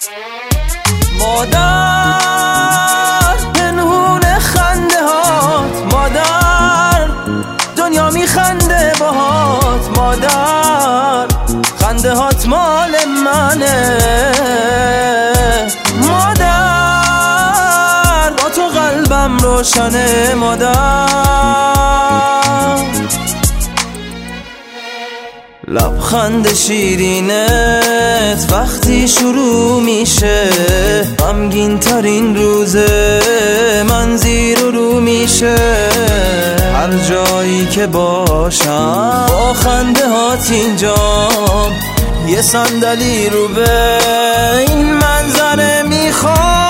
مادر پنهون خنده هات، مادر دنیا میخنده باهات، مادر خنده هات مال منه، مادر با تو قلبم روشنه، مادر لبخند شیرینت وقتی شروع میشه، غمگین ترین روزه من زیر و رو میشه، هر جایی که باشم با خنده هات اینجام، یه صندلی رو به این منظره میخوام،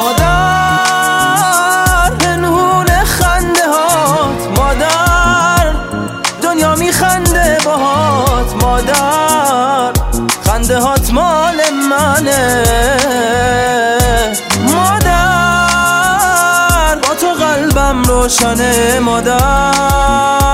مادر پنهون خنده هات، مادر دنیا میخنده باهات، مادر خنده هات مال منه، مادر با تو قلبم روشنه، مادر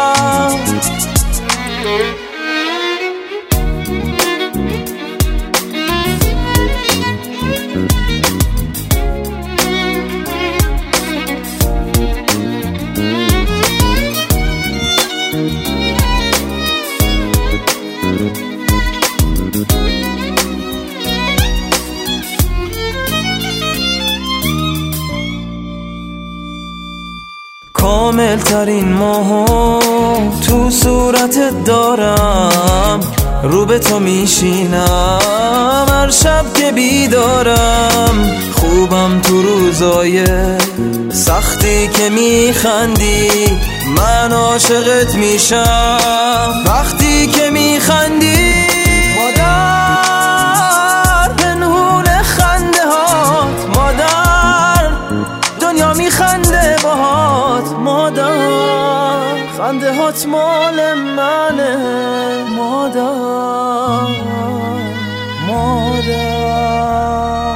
کامل ترین ماهو تو صورتت دارم، رو به تو میشینم هر شب که بیدارم، خوبم تو روزای سختی که میخندی، من عاشقت میشم وقتی که میخندی، مادر پنهون خنده هات، مادر دنیا میخنده باهات، مادر خنده هات مال منه، مادر